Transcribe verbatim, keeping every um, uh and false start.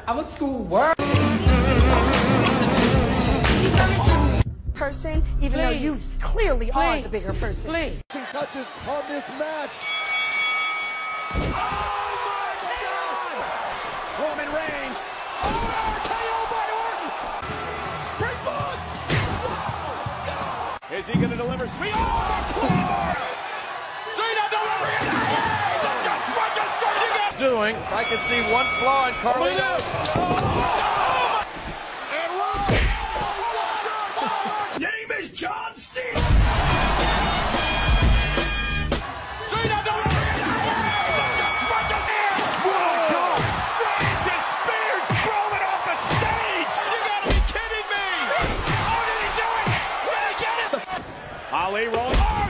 I'm a school world. Person, even Please. though you clearly Please. are the bigger person. Please. Touches on this match. Oh my God! Roman Reigns. Oh, K O by Orton. Great ball. Oh, is he going to deliver? Sweet. Oh, Cena delivering it. Just what you started doing. I can see one flaw in Carlito. Name is John Cena. Cena delivering it. Just what you see. Whoa! Reigns is speared Strowman off the stage. You gotta be kidding me! Oh, did he do it? Did he get it? Ali rolling. Oh!